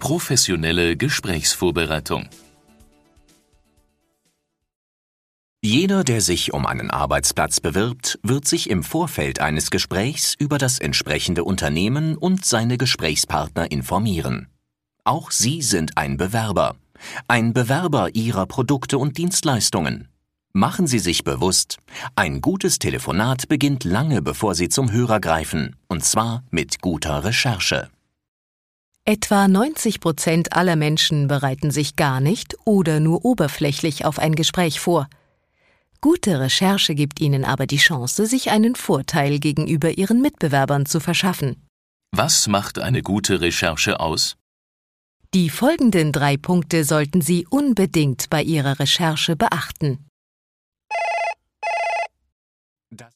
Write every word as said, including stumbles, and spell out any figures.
Professionelle Gesprächsvorbereitung. Jeder, der sich um einen Arbeitsplatz bewirbt, wird sich im Vorfeld eines Gesprächs über das entsprechende Unternehmen und seine Gesprächspartner informieren. Auch Sie sind ein Bewerber, ein Bewerber Ihrer Produkte und Dienstleistungen. Machen Sie sich bewusst, ein gutes Telefonat beginnt lange bevor Sie zum Hörer greifen, und zwar mit guter Recherche. Etwa neunzig Prozent aller Menschen bereiten sich gar nicht oder nur oberflächlich auf ein Gespräch vor. Gute Recherche gibt ihnen aber die Chance, sich einen Vorteil gegenüber ihren Mitbewerbern zu verschaffen. Was macht eine gute Recherche aus? Die folgenden drei Punkte sollten Sie unbedingt bei Ihrer Recherche beachten.